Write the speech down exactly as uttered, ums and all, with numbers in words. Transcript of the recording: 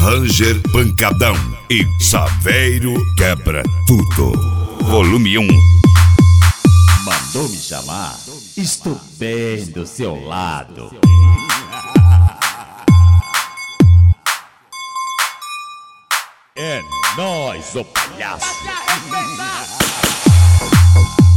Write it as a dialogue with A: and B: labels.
A: Ranger Pancadão e Saveiro Quebra Tudo. Volume um.
B: Mandou me chamar? Estou bem do seu lado. É nóis, ô palhaço.